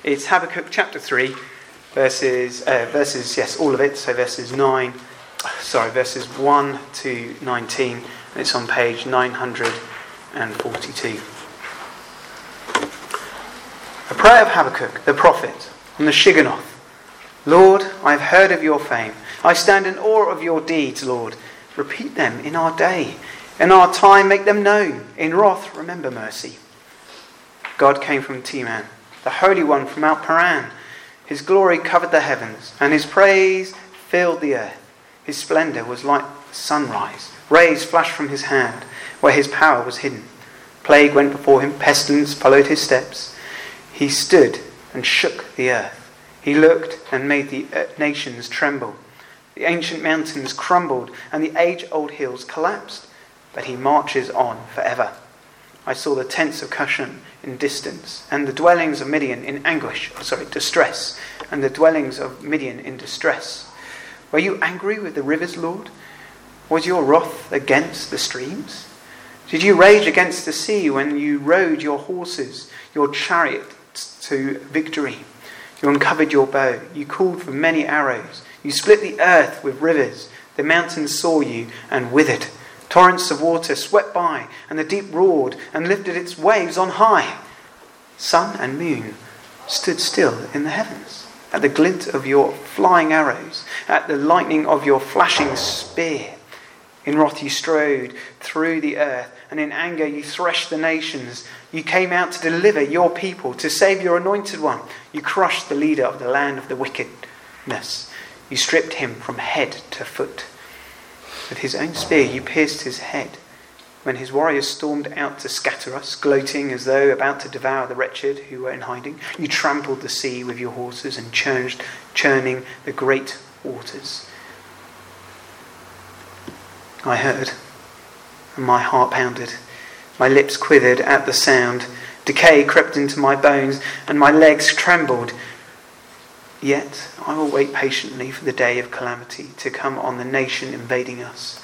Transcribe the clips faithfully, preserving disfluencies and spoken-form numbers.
It's Habakkuk chapter three, verses, uh, verses, yes, all of it, so verses nine, sorry, verses one to nineteen, and it's on page nine hundred forty-two. A prayer of Habakkuk, the prophet, on the Shigionoth. Lord, I have heard of your fame. I stand in awe of your deeds, Lord. Repeat them in our day. In our time, make them known. In wrath, remember mercy. God came from Teman, the Holy One from Mount Paran. His glory covered the heavens, and his praise filled the earth. His splendour was like sunrise. Rays flashed from his hand, where his power was hidden. Plague went before him, pestilence followed his steps. He stood and shook the earth. He looked and made the nations tremble. The ancient mountains crumbled, and the age-old hills collapsed. But he marches on forever. I saw the tents of Cushan in distance, and the dwellings of Midian in anguish, sorry, distress, and the dwellings of Midian in distress. Were you angry with the rivers, Lord? Was your wrath against the streams? Did you rage against the sea when you rode your horses, your chariots to victory? You uncovered your bow. You called for many arrows. You split the earth with rivers. The mountains saw you and withered. Torrents of water swept by, and the deep roared and lifted its waves on high. Sun and moon stood still in the heavens at the glint of your flying arrows, at the lightning of your flashing spear. In wrath you strode through the earth, and in anger you threshed the nations. You came out to deliver your people, to save your anointed one. You crushed the leader of the land of the wickedness. You stripped him from head to foot. With his own spear you pierced his head. When his warriors stormed out to scatter us, gloating as though about to devour the wretched who were in hiding, you trampled the sea with your horses and churned, churning the great waters. I heard, and my heart pounded. My lips quivered at the sound. Decay crept into my bones, and my legs trembled. Yet I will wait patiently for the day of calamity to come on the nation invading us.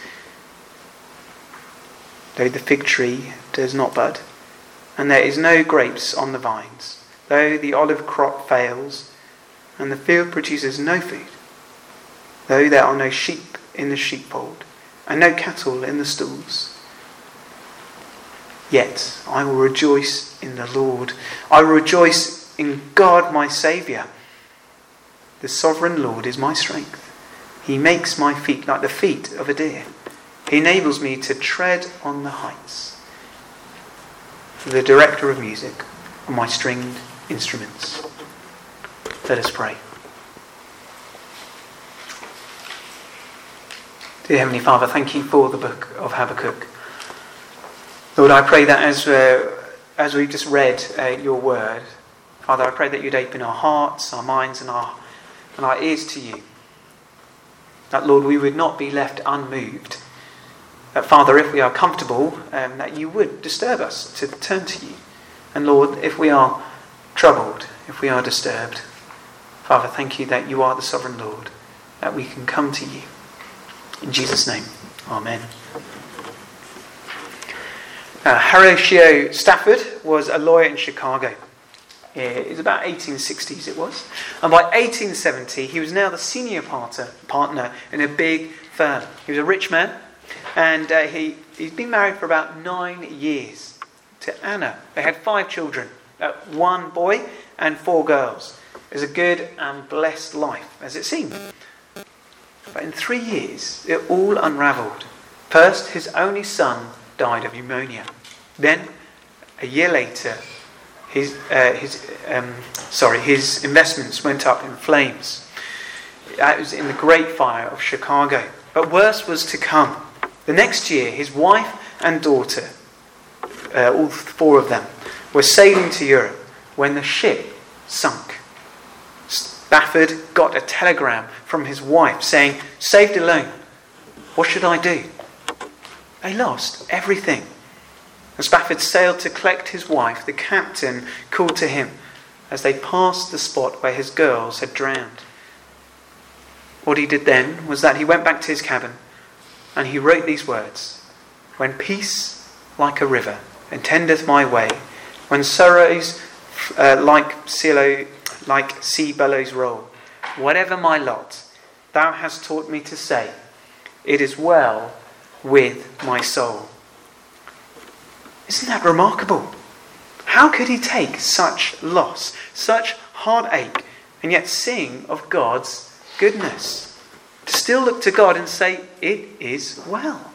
Though the fig tree does not bud, and there is no grapes on the vines, though the olive crop fails, and the field produces no food, though there are no sheep in the sheepfold, and no cattle in the stalls. Yet I will rejoice in the Lord. I will rejoice in God my Saviour. The sovereign Lord is my strength. He makes my feet like the feet of a deer. He enables me to tread on the heights. For the director of music on my stringed instruments. Let us pray. Dear Heavenly Father, thank you for the book of Habakkuk. Lord, I pray that as uh, as we've just read uh, your word, Father, I pray that you'd open our hearts, our minds and our and our ears to you. That, Lord, we would not be left unmoved. That, Father, if we are comfortable, um, that you would disturb us to turn to you. And Lord, if we are troubled, if we are disturbed, Father, thank you that you are the sovereign Lord, that we can come to you. In Jesus' name, amen. Uh, Horatio Stafford was a lawyer in Chicago. It was about eighteen sixties it was. And by eighteen seventy, he was now the senior partner, partner in a big firm. He was a rich man, and uh, he, he'd been married for about nine years to Anna. They had five children, uh, one boy and four girls. It was a good and blessed life, as it seemed. But in three years, it all unravelled. First, his only son died of pneumonia. Then, a year later, his uh, his um, sorry his investments went up in flames. That was in the Great Fire of Chicago. But worse was to come. The next year, his wife and daughter, uh, all four of them, were sailing to Europe when the ship sunk. Stafford got a telegram from his wife saying, "Saved alone. What should I do?" They lost everything. As Stafford sailed to collect his wife, the captain called to him as they passed the spot where his girls had drowned. What he did then was that he went back to his cabin and he wrote these words: "When peace like a river attendeth my way, when sorrows uh, like Silo like sea billows roll. Whatever my lot, thou hast taught me to say, it is well with my soul. Isn't that remarkable? How could he take such loss, such heartache, and yet sing of God's goodness? To still look to God and say, it is well.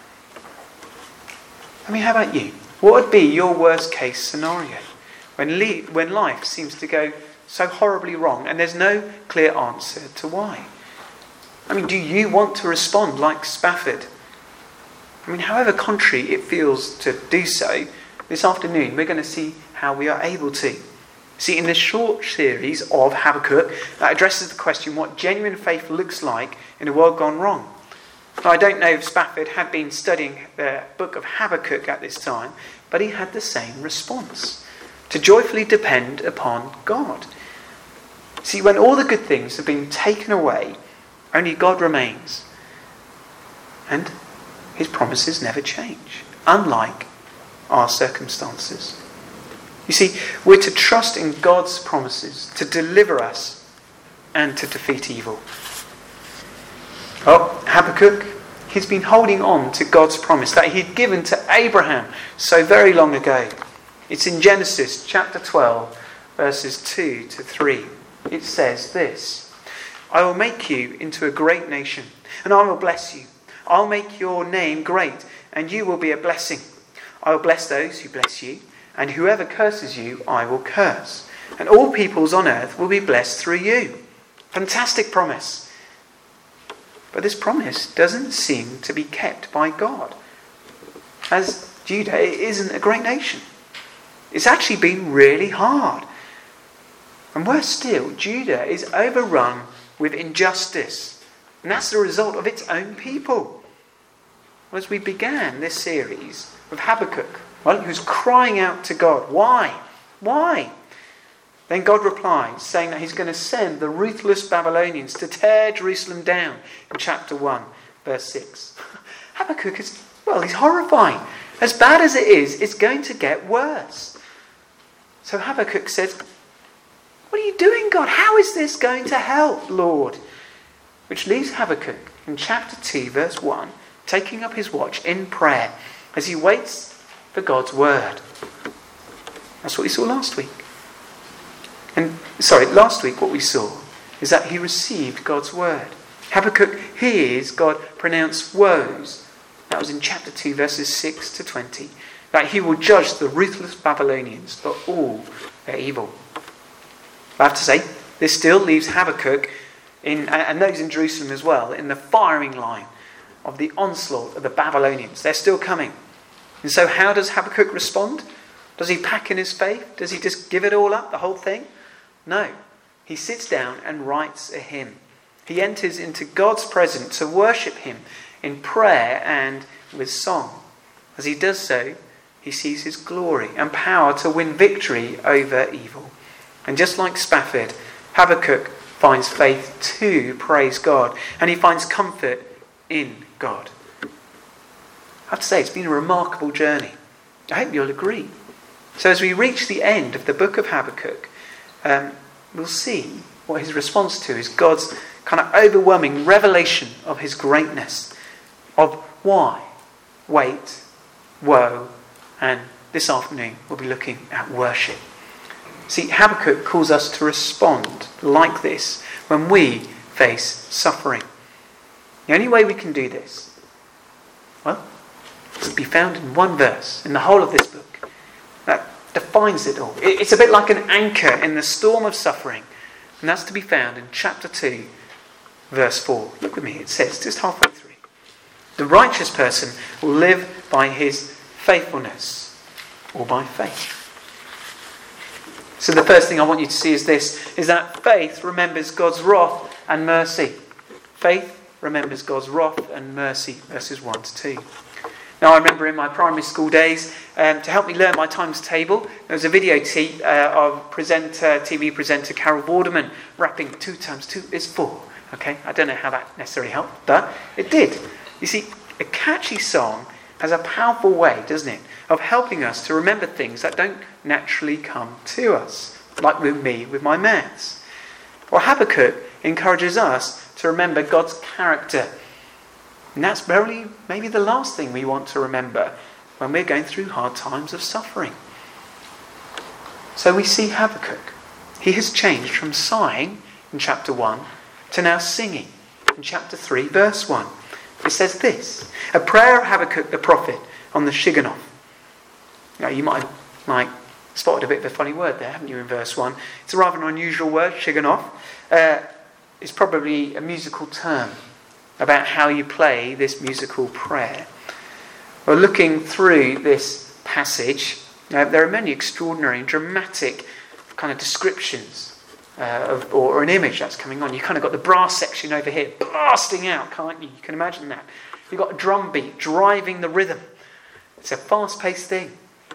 I mean, how about you? What would be your worst case scenario when, le- when life seems to go so horribly wrong and there's no clear answer to why? I mean, do you want to respond like Spafford? I mean, however contrary it feels to do so, this afternoon we're going to see how we are able to. See, in this short series of Habakkuk that addresses the question what genuine faith looks like in a world gone wrong. Now, I don't know if Spafford had been studying the book of Habakkuk at this time, but he had the same response, to joyfully depend upon God. See, when all the good things have been taken away, only God remains. And his promises never change, unlike our circumstances. You see, we're to trust in God's promises to deliver us and to defeat evil. Oh, Habakkuk, he's been holding on to God's promise that he'd given to Abraham so very long ago. It's in Genesis chapter twelve, verses two to three. It says this, I will make you into a great nation, and I will bless you. I'll make your name great, and you will be a blessing. I will bless those who bless you, and whoever curses you, I will curse. And all peoples on earth will be blessed through you. Fantastic promise. But this promise doesn't seem to be kept by God, as Judah isn't a great nation. It's actually been really hard. And worse still, Judah is overrun with injustice. And that's the result of its own people. As we began this series with Habakkuk, well, he was crying out to God. Why? Why? Then God replies, saying that he's going to send the ruthless Babylonians to tear Jerusalem down in chapter one, verse six. Habakkuk is, well, he's horrifying. As bad as it is, it's going to get worse. So Habakkuk says, what are you doing, God? How is this going to help, Lord? Which leaves Habakkuk in chapter two, verse one, taking up his watch in prayer as he waits for God's word. That's what we saw last week. And, sorry, last week what we saw is that he received God's word. Habakkuk hears God pronounce woes. That was in chapter two, verses six to twenty. That he will judge the ruthless Babylonians for all their evil. I have to say, this still leaves Habakkuk, in, and those in Jerusalem as well, in the firing line of the onslaught of the Babylonians. They're still coming. And so how does Habakkuk respond? Does he pack in his faith? Does he just give it all up, the whole thing? No. He sits down and writes a hymn. He enters into God's presence to worship him in prayer and with song. As he does so, he sees his glory and power to win victory over evil. And just like Spafford, Habakkuk finds faith to praise God, and he finds comfort in God. I have to say, it's been a remarkable journey. I hope you'll agree. So as we reach the end of the book of Habakkuk, um, we'll see what his response to is God's kind of overwhelming revelation of his greatness, of why, wait, woe, and this afternoon we'll be looking at worship. See, Habakkuk calls us to respond like this when we face suffering. The only way we can do this, well, is to be found in one verse in the whole of this book that defines it all. It's a bit like an anchor in the storm of suffering, and that's to be found in chapter two, verse four. Look with me, it says, just halfway through. The righteous person will live by his faithfulness, or by faith. So the first thing I want you to see is this, is that faith remembers God's wrath and mercy. Faith remembers God's wrath and mercy, verses one to two. Now I remember in my primary school days, um, to help me learn my times table, there was a video t- uh, of presenter, T V presenter Carol Vorderman rapping two times two is four. Okay, I don't know how that necessarily helped, but it did. You see, a catchy song has a powerful way, doesn't it, of helping us to remember things that don't naturally come to us. like with me with my maths. Or Habakkuk encourages us to remember God's character. And that's probably maybe the last thing we want to remember when we're going through hard times of suffering. So we see Habakkuk. He has changed from sighing in chapter one to now singing in chapter three, verse one. It says this, a prayer of Habakkuk the prophet on the Shigionoth. Now you might have like, spotted a bit of a funny word there, haven't you, in verse one. It's a rather unusual word, Shigionoth. Uh, it's probably a musical term about how you play this musical prayer. Well, looking through this passage, uh, there are many extraordinary and dramatic kind of descriptions uh, of, or, or an image that's coming on. You kind of got the brass section over here blasting out, can't you? You can imagine that. You've got a drum beat driving the rhythm. It's a fast-paced thing.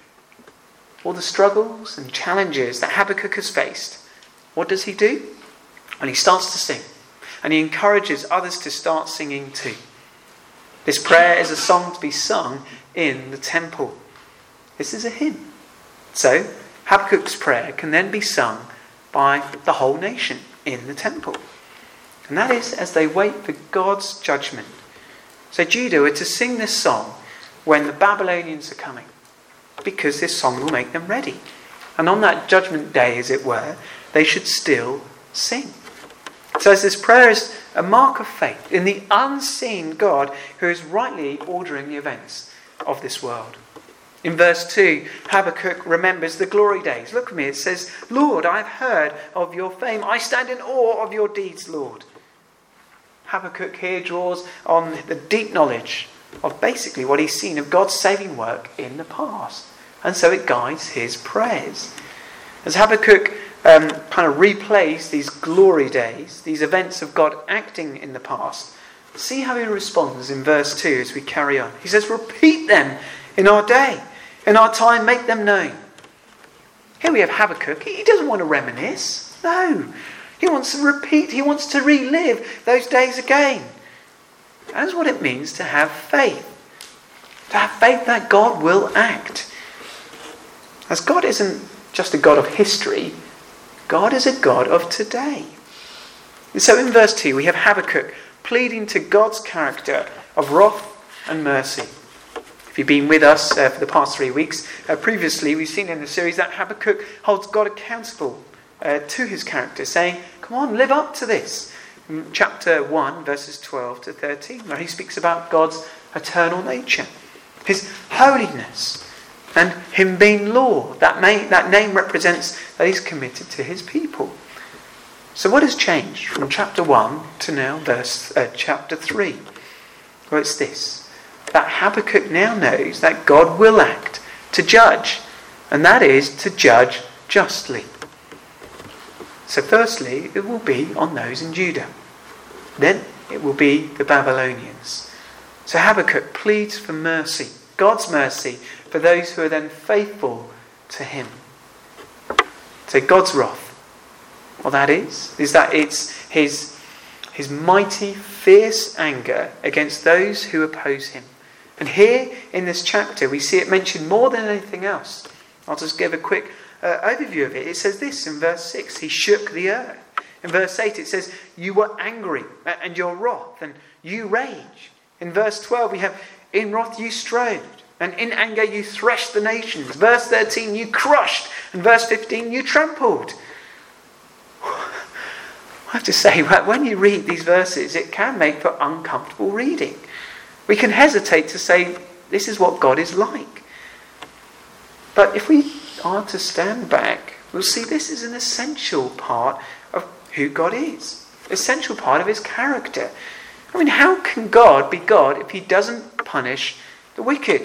All the struggles and challenges that Habakkuk has faced, what does he do? And he starts to sing. And he encourages others to start singing too. This prayer is a song to be sung in the temple. This is a hymn. So, Habakkuk's prayer can then be sung by the whole nation in the temple. And that is as they wait for God's judgment. So Judah are to sing this song when the Babylonians are coming, because this song will make them ready. And on that judgment day, as it were, they should still sing. So as this prayer is a mark of faith in the unseen God who is rightly ordering the events of this world. In verse two, Habakkuk remembers the glory days. Look at me, it says, Lord, I have heard of your fame. I stand in awe of your deeds, Lord. Habakkuk here draws on the deep knowledge of basically what he's seen of God's saving work in the past. And so it guides his prayers. As Habakkuk um, kind of replays these glory days, these events of God acting in the past, see how he responds in verse two as we carry on. He says, repeat them in our day, in our time, make them known. Here we have Habakkuk. He doesn't want to reminisce. No. He wants to repeat. He wants to relive those days again. That's what it means to have faith. To have faith that God will act. As God isn't just a God of history, God is a God of today. And so in verse two we have Habakkuk pleading to God's character of wrath and mercy. If you've been with us uh, for the past three weeks, uh, previously we've seen in the series that Habakkuk holds God accountable uh, to his character, saying, come on, live up to this. In chapter one, verses twelve to thirteen, where he speaks about God's eternal nature, his holiness, and him being Lord. That, may, that name represents that he's committed to his people. So what has changed from chapter one to now verse uh, chapter three? Well, it's this. That Habakkuk now knows that God will act to judge, and that is to judge justly. So firstly, it will be on those in Judah. Then it will be the Babylonians. So Habakkuk pleads for mercy, God's mercy, for those who are then faithful to him. So God's wrath, what that is, is that it's his, his mighty, fierce anger against those who oppose him. And here in this chapter we see it mentioned more than anything else. I'll just give a quick uh, overview of it. It says this in verse six, he shook the earth. In verse eight it says, you were angry and you're wroth and you rage. In verse twelve we have, in wrath you strode and in anger you threshed the nations. Verse thirteen, you crushed. And verse fifteen, you trampled. I have to say, when you read these verses, it can make for uncomfortable reading. We can hesitate to say, this is what God is like. But if we are to stand back, we'll see this is an essential part of who God is. Essential part of his character. I mean, how can God be God if he doesn't punish the wicked?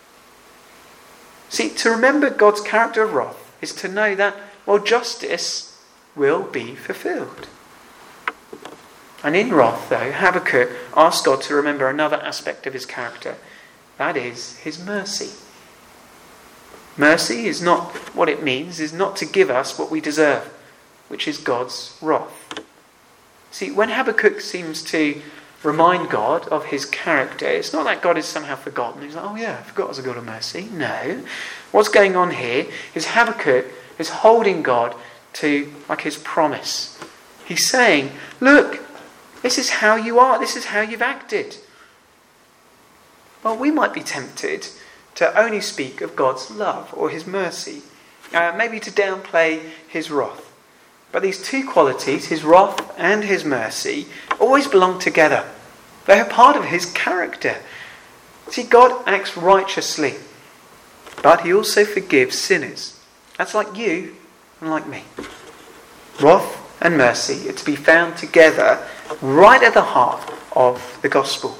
See, to remember God's character of wrath is to know that, well, justice will be fulfilled. And in wrath, though, Habakkuk asks God to remember another aspect of his character. That is his mercy. Mercy is not, what it means is not to give us what we deserve, which is God's wrath. See, when Habakkuk seems to remind God of his character, it's not that God is somehow forgotten. He's like, oh yeah, I forgot I was a God of mercy. No. What's going on here is Habakkuk is holding God to like his promise. He's saying, look, this is how you are. This is how you've acted. Well, we might be tempted to only speak of God's love or his mercy. Uh, maybe to downplay his wrath. But these two qualities, his wrath and his mercy, always belong together. They are part of his character. See, God acts righteously, but he also forgives sinners. That's like you and like me. Wrath and mercy are to be found together right at the heart of the gospel.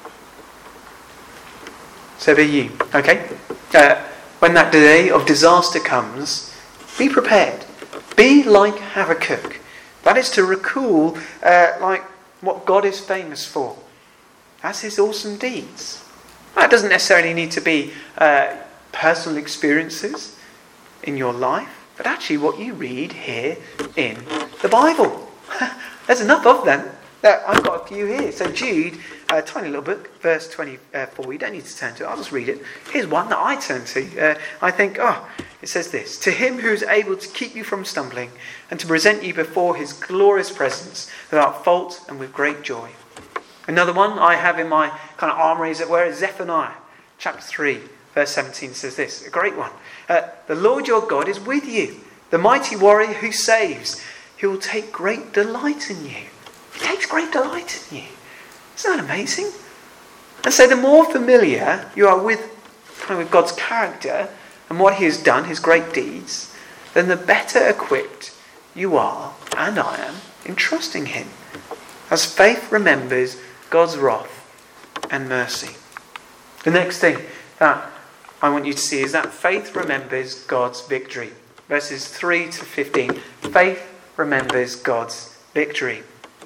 So be you, okay? Uh, when that day of disaster comes, be prepared. Be like Habakkuk. That is to recall uh, like what God is famous for. That's his awesome deeds. That doesn't necessarily need to be uh, personal experiences in your life, but actually what you read here in the Bible. There's enough of them. Uh, I've got a few here. So Jude, a tiny little book, verse twenty-four. You don't need to turn to it. I'll just read it. Here's one that I turn to. Uh, I think, oh, it says this. To him who is able to keep you from stumbling and to present you before his glorious presence without fault and with great joy. Another one I have in my kind of armoury, as it were, is Zephaniah chapter three, verse seventeen says this. A great one. Uh, the Lord your God is with you, the mighty warrior who saves. He will take great delight in you. He takes great delight in you. Isn't that amazing? And so the more familiar you are with, kind of with God's character and what he has done, his great deeds, then the better equipped you are, and I am, in trusting him. As faith remembers God's wrath and mercy. The next thing that I want you to see is that faith remembers God's victory. Verses three to fifteen. Faith remembers God's victory.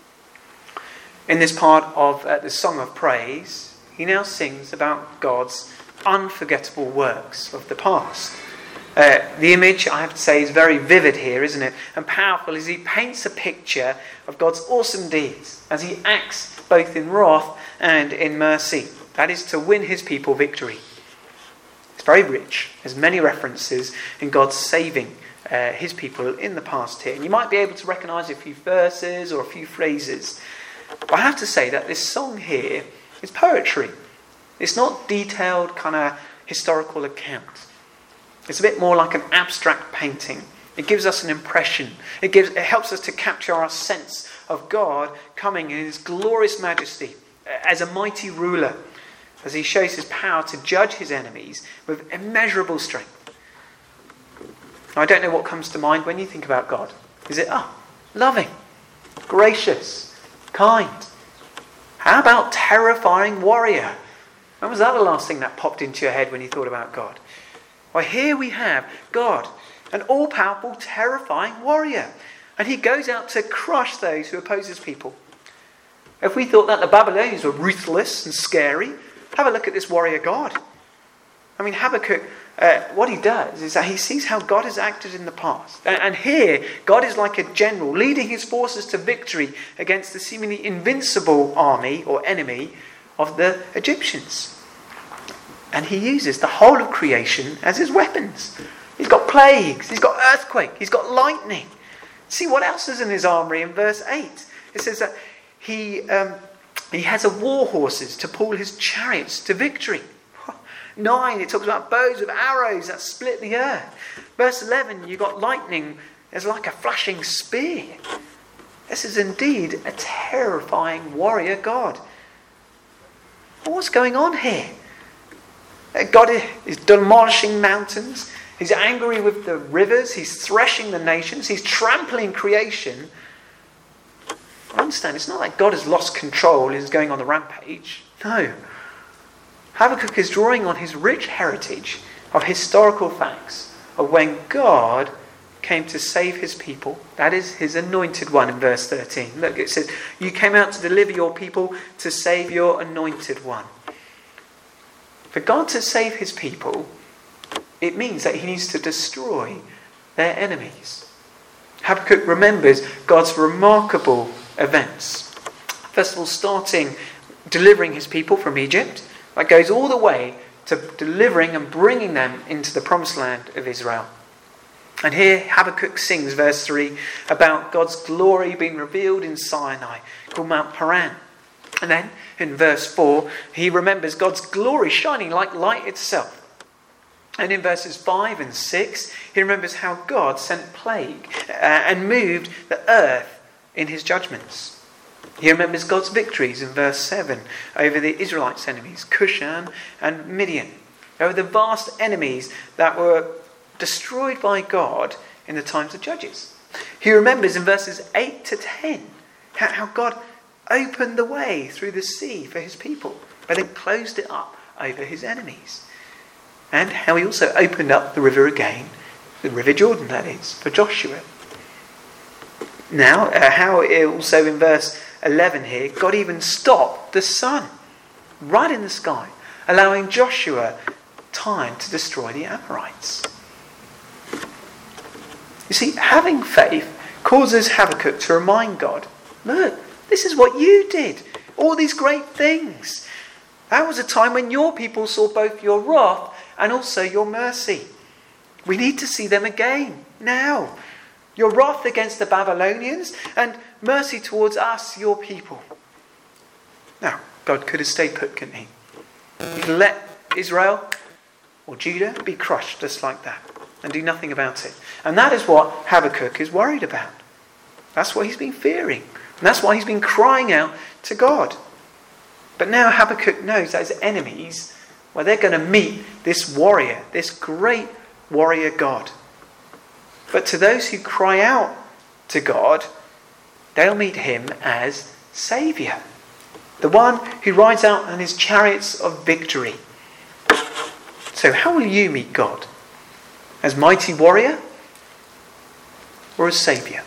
In this part of uh, the Song of Praise, he now sings about God's unforgettable works of the past. Uh, the image, I have to say, is very vivid here, isn't it? And powerful as he paints a picture of God's awesome deeds as he acts both in wrath and in mercy. That is to win his people victory. It's very rich. There's many references in God's saving uh, his people in the past here. And you might be able to recognise a few verses or a few phrases. But I have to say that this song here is poetry. It's not detailed kind of historical account. It's a bit more like an abstract painting. It gives us an impression. It gives. It helps us to capture our sense of God coming in his glorious majesty as a mighty ruler, as he shows his power to judge his enemies with immeasurable strength. Now, I don't know what comes to mind when you think about God. Is it, oh, loving, gracious, kind? How about terrifying warrior? When was that the last thing that popped into your head when you thought about God? Well, here we have God, an all-powerful, terrifying warrior. And he goes out to crush those who oppose his people. If we thought that the Babylonians were ruthless and scary, have a look at this warrior God. I mean, Habakkuk, uh, what he does is that he sees how God has acted in the past. And, and here, God is like a general, leading his forces to victory against the seemingly invincible army or enemy of the Egyptians. And he uses the whole of creation as his weapons. He's got plagues, he's got earthquake, he's got lightning. See what else is in his armory in verse eight. It says that he um, he has a war horses to pull his chariots to victory. Nine, it talks about bows with arrows that split the earth. Verse eleven, you've got lightning as like a flashing spear. This is indeed a terrifying warrior God. Well, what's going on here? God is demolishing mountains. He's angry with the rivers. He's threshing the nations. He's trampling creation. Understand, it's not like God has lost control and is going on the rampage. No. Habakkuk is drawing on his rich heritage of historical facts of when God came to save his people. That is his anointed one in verse thirteen. Look, it says, you came out to deliver your people, to save your anointed one. For God to save his people, it means that he needs to destroy their enemies. Habakkuk remembers God's remarkable events. First of all, starting delivering his people from Egypt, that goes all the way to delivering and bringing them into the promised land of Israel. And here Habakkuk sings, verse three, about God's glory being revealed in Sinai, called Mount Paran. And then in verse four, he remembers God's glory shining like light itself. And in verses five and six, he remembers how God sent plague uh, and moved the earth in his judgments. He remembers God's victories in verse seven over the Israelites' enemies, Cushan and Midian, over the vast enemies that were destroyed by God in the times of Judges. He remembers in verses eight to ten how, how God opened the way through the sea for his people, but then closed it up over his enemies. And how he also opened up the river again, the River Jordan that is, for Joshua. Now, uh, how also in verse eleven here, God even stopped the sun right in the sky, allowing Joshua time to destroy the Amorites. You see, having faith causes Habakkuk to remind God, look, this is what you did. All these great things. That was a time when your people saw both your wrath and also your mercy. We need to see them again, now. Your wrath against the Babylonians and mercy towards us, your people. Now, God could have stayed put, couldn't he? He could let Israel or Judah be crushed just like that and do nothing about it. And that is what Habakkuk is worried about. That's what he's been fearing. And that's why he's been crying out to God. But now Habakkuk knows that his enemies, well, they're going to meet this warrior, this great warrior God. But to those who cry out to God, they'll meet him as Saviour, the one who rides out on his chariots of victory. So how will you meet God? As mighty warrior or as Saviour?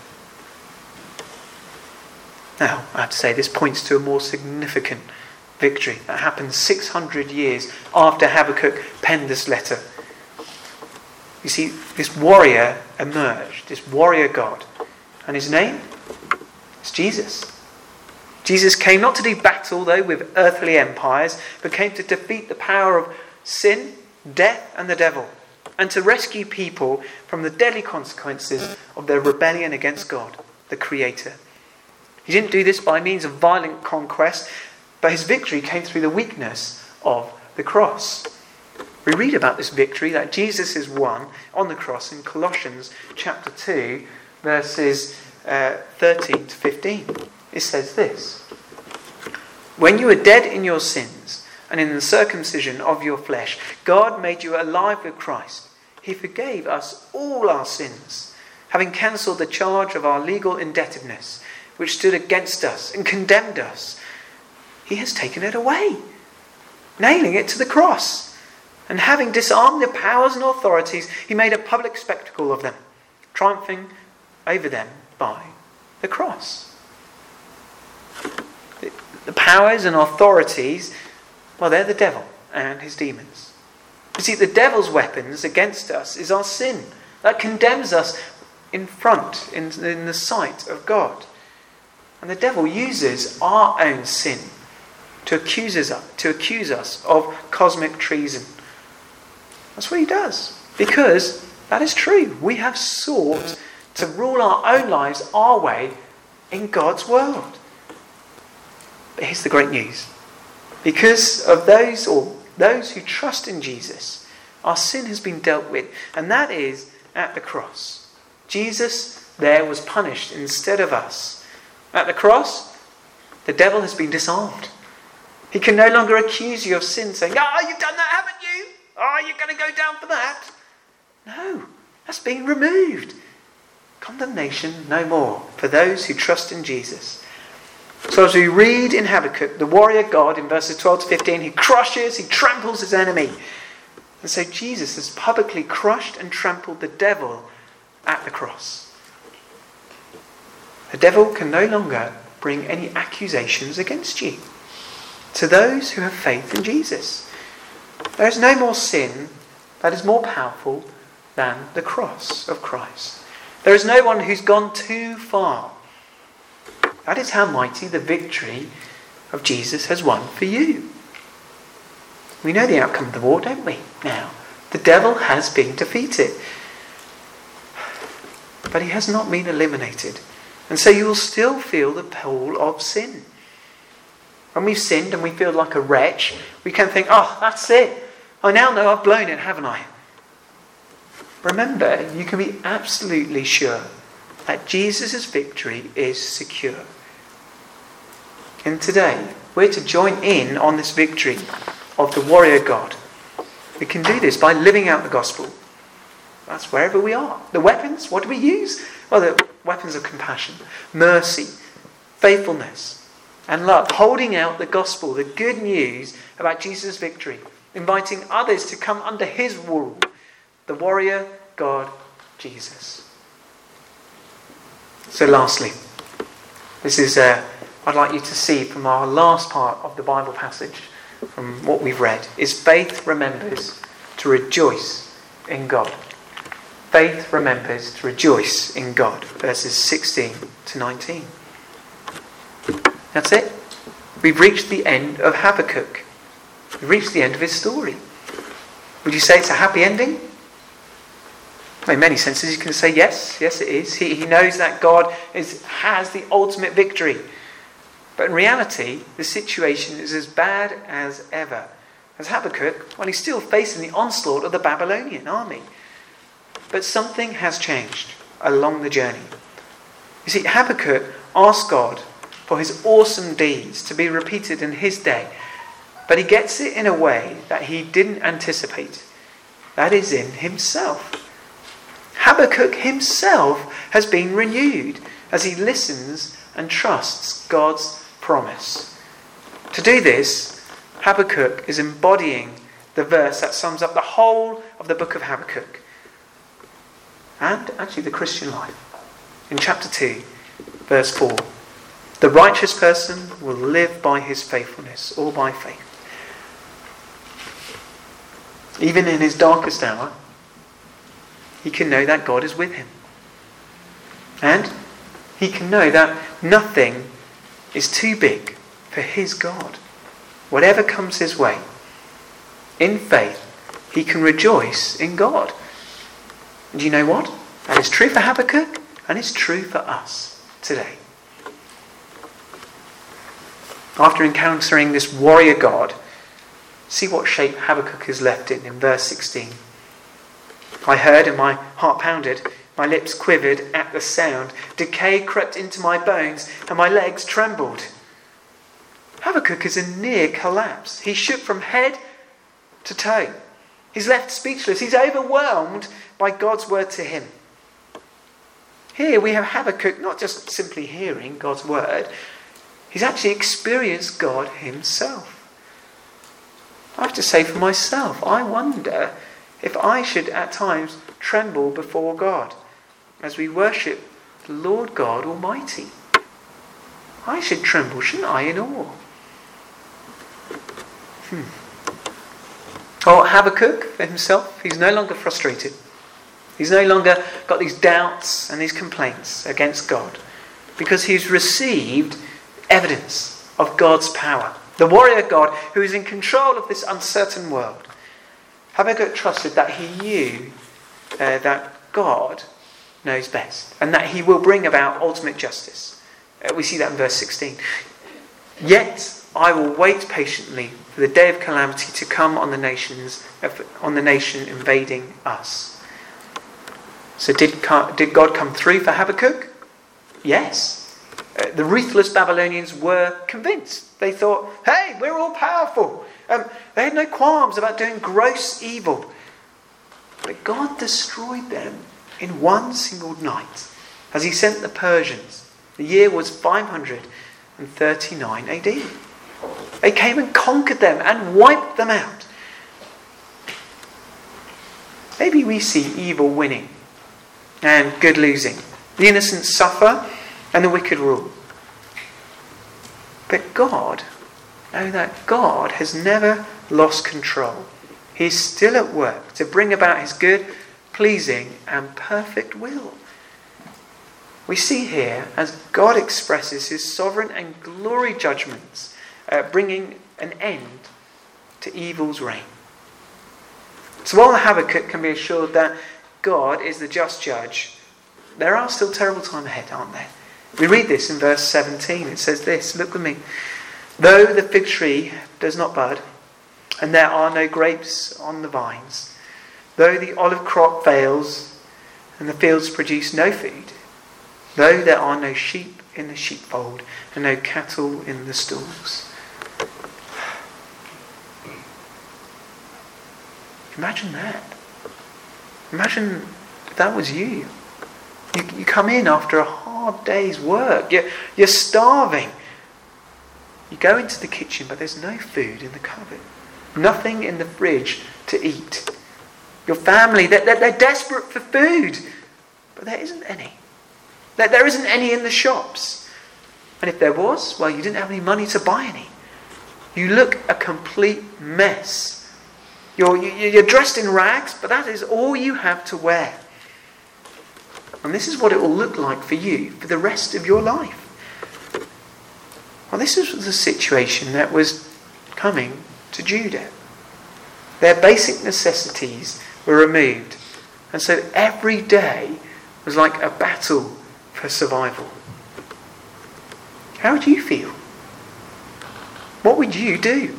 Now, I have to say, this points to a more significant victory that happened six hundred years after Habakkuk penned this letter. You see, this warrior emerged, this warrior God, and his name is Jesus. Jesus came not to do battle, though, with earthly empires, but came to defeat the power of sin, death, and the devil, and to rescue people from the deadly consequences of their rebellion against God, the Creator. He didn't do this by means of violent conquest, but his victory came through the weakness of the cross. We read about this victory that Jesus has won on the cross in Colossians chapter two, verses uh, thirteen to fifteen. It says this: when you were dead in your sins and in the circumcision of your flesh, God made you alive with Christ. He forgave us all our sins, having cancelled the charge of our legal indebtedness, which stood against us and condemned us. He has taken it away, nailing it to the cross. And having disarmed the powers and authorities, he made a public spectacle of them, triumphing over them by the cross. The, the powers and authorities, well, they're the devil and his demons. You see, the devil's weapons against us is our sin. That condemns us in front, in, in the sight of God. And the devil uses our own sin to accuse us, to accuse us of cosmic treason. That's what he does. Because that is true. We have sought to rule our own lives our way in God's world. But here's the great news. Because of those or those who trust in Jesus, our sin has been dealt with. And that is at the cross. Jesus there was punished instead of us. At the cross, the devil has been disarmed. He can no longer accuse you of sin, saying, "Ah, oh, you've done that, haven't you? Oh, you're going to go down for that." No, that's been removed. Condemnation no more for those who trust in Jesus. So as we read in Habakkuk, the warrior God in verses twelve to fifteen, he crushes, he tramples his enemy. And so Jesus has publicly crushed and trampled the devil at the cross. The devil can no longer bring any accusations against you. To those who have faith in Jesus, there is no more sin that is more powerful than the cross of Christ. There is no one who's gone too far. That is how mighty the victory of Jesus has won for you. We know the outcome of the war, don't we? Now, the devil has been defeated. but he has not been eliminated. And so you will still feel the pull of sin. When we've sinned and we feel like a wretch, we can think, oh, that's it. I now know I've blown it, haven't I? Remember, you can be absolutely sure that Jesus' victory is secure. And today, we're to join in on this victory of the warrior God. We can do this by living out the gospel. That's wherever we are. The weapons, what do we use? Well, the weapons of compassion, mercy, faithfulness, and love. Holding out the gospel, the good news about Jesus' victory. Inviting others to come under his rule. The warrior God, Jesus. So lastly, this is, uh, I'd like you to see from our last part of the Bible passage, from what we've read, is faith remembers to rejoice in God. Faith remembers to rejoice in God. Verses sixteen to nineteen. That's it. We've reached the end of Habakkuk. We've reached the end of his story. Would you say it's a happy ending? Well, in many senses you can say yes. Yes, it is. He, he knows that God is, has the ultimate victory. But in reality, the situation is as bad as ever. As Habakkuk, well, he's still facing the onslaught of the Babylonian army. But something has changed along the journey. You see, Habakkuk asked God for his awesome deeds to be repeated in his day. But he gets it in a way that he didn't anticipate. That is in himself. Habakkuk himself has been renewed as he listens and trusts God's promise. To do this, Habakkuk is embodying the verse that sums up the whole of the book of Habakkuk. And actually the Christian life. In chapter two, verse four. The righteous person will live by his faithfulness, or by faith. Even in his darkest hour, he can know that God is with him. And he can know that nothing is too big for his God. Whatever comes his way, in faith, he can rejoice in God. And you know what? That is true for Habakkuk, and it's true for us today. After encountering this warrior God, see what shape Habakkuk is left in, in verse sixteen. I heard and my heart pounded, my lips quivered at the sound. Decay crept into my bones and my legs trembled. Habakkuk is in near collapse. He shook from head to toe. He's left speechless. He's overwhelmed by God's word to him. Here we have Habakkuk not just simply hearing God's word. He's actually experienced God himself. I have to say for myself, I wonder if I should at times tremble before God as we worship the Lord God Almighty. I should tremble, shouldn't I, in awe? Hmm. Well, Habakkuk for himself, he's no longer frustrated. He's no longer got these doubts and these complaints against God because he's received evidence of God's power. The warrior God who is in control of this uncertain world. Habakkuk trusted that he knew uh, that God knows best and that he will bring about ultimate justice. Uh, we see that in verse sixteen. Yet I will wait patiently for the day of calamity to come on the nations, uh, on the nation invading us. So did, did God come through for Habakkuk? Yes. Uh, the ruthless Babylonians were convinced. They thought, hey, we're all powerful. Um, they had no qualms about doing gross evil. But God destroyed them in one single night as he sent the Persians. The year was five hundred thirty-nine A D. They came and conquered them and wiped them out. Maybe we see evil winning and good losing. The innocent suffer and the wicked rule. But God, know that God has never lost control. He is still at work to bring about his good, pleasing and perfect will. We see here as God expresses his sovereign and glory judgments, uh, bringing an end to evil's reign. So while Habakkuk can be assured that God is the just judge, there are still terrible times ahead, aren't there? We read this in verse seventeen. It says this, look with me. Though the fig tree does not bud, and there are no grapes on the vines, though the olive crop fails, and the fields produce no food, though there are no sheep in the sheepfold, and no cattle in the stalls. Imagine that. Imagine if that was you. You, you come in after a hard day's work. You're, you're starving. You go into the kitchen, but there's no food in the cupboard. Nothing in the fridge to eat. Your family, they're, they're, they're desperate for food. But there isn't any. There, there isn't any in the shops. And if there was, well, you didn't have any money to buy any. You look a complete mess. You're, you're dressed in rags, but that is all you have to wear. And this is what it will look like for you for the rest of your life. Well, this is the situation that was coming to Judah. Their basic necessities were removed. And so every day was like a battle for survival. How would you feel? What would you do?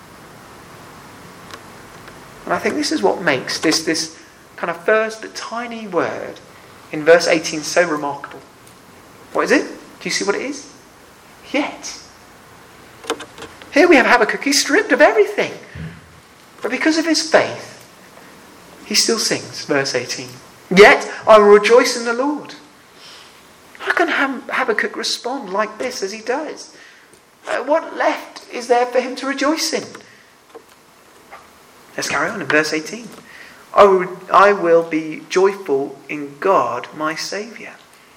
And I think this is what makes this, this kind of first but tiny word in verse eighteen so remarkable. What is it? Do you see what it is? Yet. Here we have Habakkuk. He's stripped of everything. But because of his faith, he still sings, verse eighteen. Yet I will rejoice in the Lord. How can Habakkuk respond like this as he does? Uh, what left is there for him to rejoice in? Let's carry on in verse eighteen. I will, I will be joyful in God, my Saviour.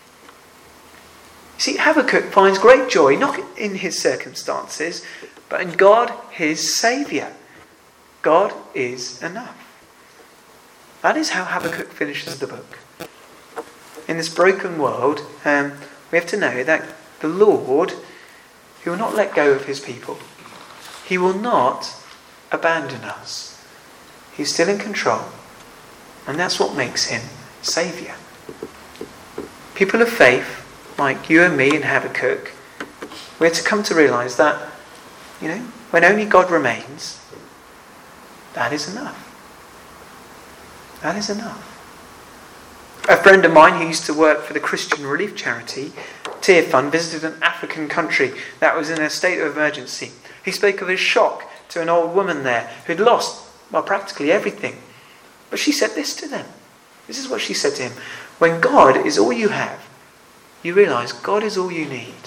See, Habakkuk finds great joy, not in his circumstances, but in God, his Saviour. God is enough. That is how Habakkuk finishes the book. In this broken world, um, we have to know that the Lord, he will not let go of his people. He will not abandon us. He's still in control. And that's what makes him Saviour. People of faith, like you and me and Habakkuk, we're to come to realise that, you know, when only God remains, that is enough. That is enough. A friend of mine who used to work for the Christian relief charity, Tear Fund, visited an African country that was in a state of emergency. He spoke of his shock to an old woman there who'd lost, well, practically everything. But she said this to them. This is what she said to him. When God is all you have, you realise God is all you need.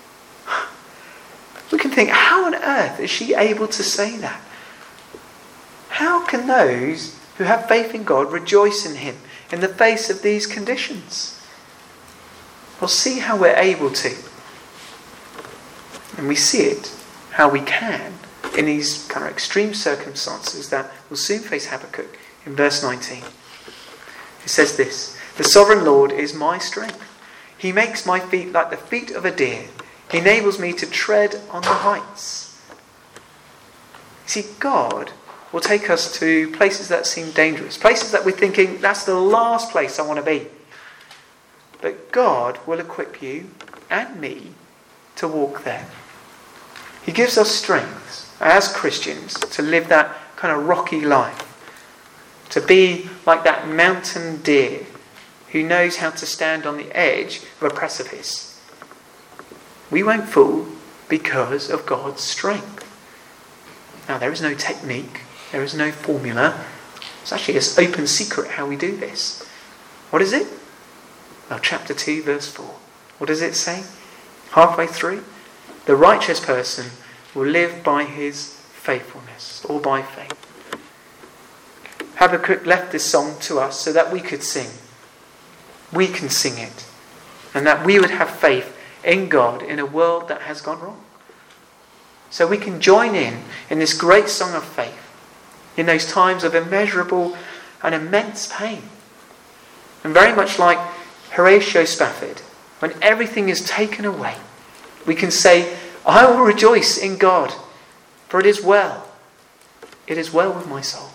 We can think, how on earth is she able to say that? How can those who have faith in God rejoice in him in the face of these conditions? We'll see how we're able to. And we see it, how we can, in these kind of extreme circumstances that will soon face Habakkuk in verse nineteen. It says this, the sovereign Lord is my strength. He makes my feet like the feet of a deer. He enables me to tread on the heights. See, God will take us to places that seem dangerous, places that we're thinking, that's the last place I want to be. But God will equip you and me to walk there. He gives us strength as Christians to live that kind of rocky life, to be like that mountain deer who knows how to stand on the edge of a precipice. We won't fall because of God's strength. Now, there is no technique, there is no formula. It's actually an open secret how we do this. What is it? Well, chapter two, verse four. What does it say? Halfway through. The righteous person will live by his faithfulness, or by faith. Habakkuk left this song to us so that we could sing. We can sing it. And that we would have faith in God in a world that has gone wrong. So we can join in in this great song of faith in those times of immeasurable and immense pain. And very much like Horatio Spafford, when everything is taken away, we can say, I will rejoice in God, for it is well. It is well with my soul.